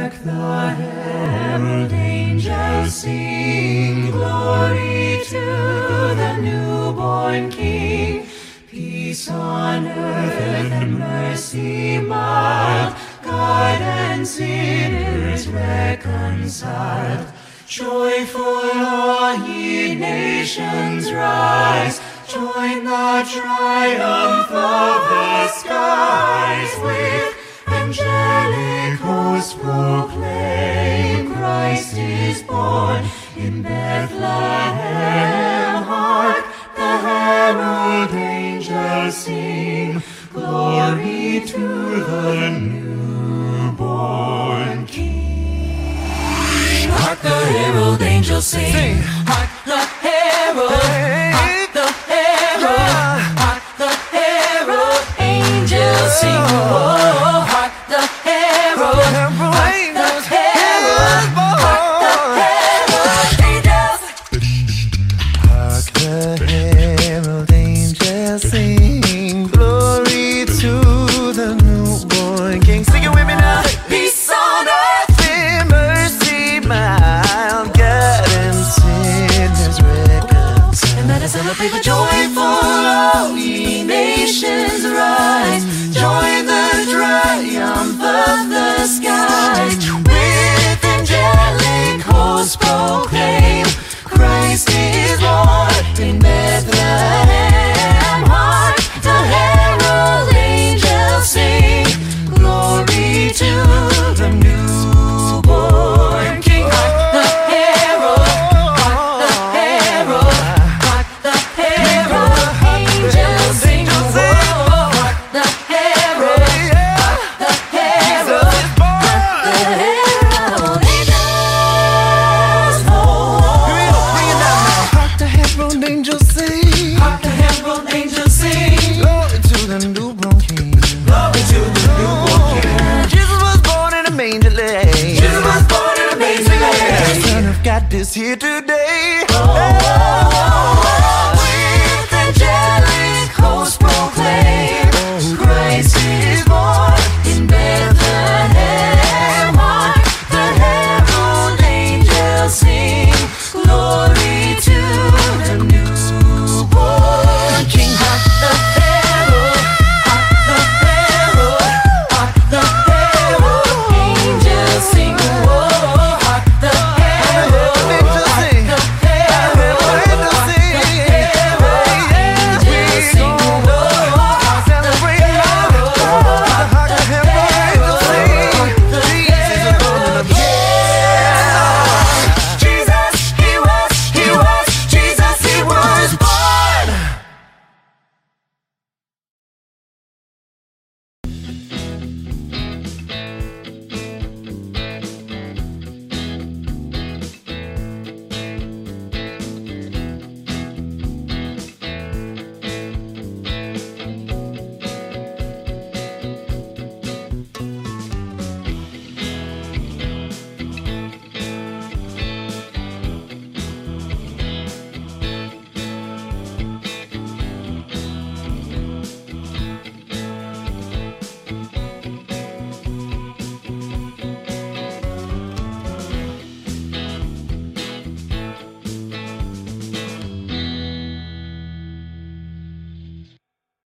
Hark the herald angels sing, glory to the newborn King. Peace on earth and mercy mild, God and sinners reconciled. Joyful all ye nations rise, join the triumph of the skies. With angelic hosts proclaim, Christ is born in Bethlehem. Hark, the herald angels sing, glory to the newborn King. Hark, the herald angels sing, hark the herald, hark the herald, hark the herald angels sing. Oh, hark the herald, hark the herald, hark the herald angels. Hark the herald angels sing, glory to the newborn King. Sing it with me now. Peace on earth, Mercy mild, God and sinners reconciled. and let us celebrate the joyful, all ye nations rise. Join the triumph of the skies. With angelic hosts proclaim, Christ is born in Bethlehem. Hark, the herald angels sing, glory to the newborn King. Hark the herald, hark the herald, hark the herald angels sing. Oh, hark the herald, hark the herald, hark the herald angels. Oh, Hark the herald angels sing, hark the herald angels sing, glory to the newborn King. glory to the newborn King. Jesus was born in a manger lane. Jesus was born in a manger lane. The Son of God is here today.